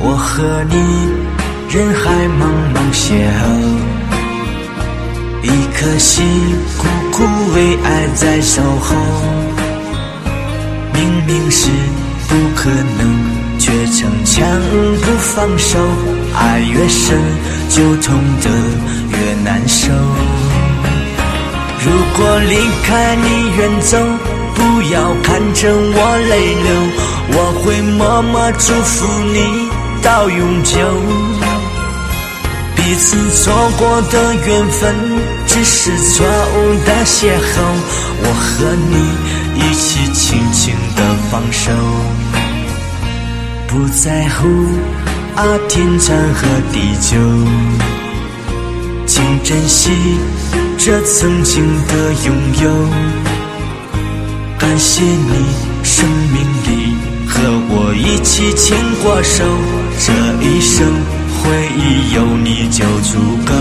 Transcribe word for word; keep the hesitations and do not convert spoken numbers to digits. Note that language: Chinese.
我和你人海茫茫邂逅，一颗心苦苦为爱在守候，明明是不可能，却逞强不放手，爱越深就痛得越难受。如果离开你远走，不要看着我泪流，我会默默祝福你到永久。彼此错过的缘分，只是错误的邂逅，我和你一起轻轻地放手，不在乎啊天长和地久，请珍惜这曾经的拥有。感谢你生命里和我一起牵过手，这一生回忆有你就足够。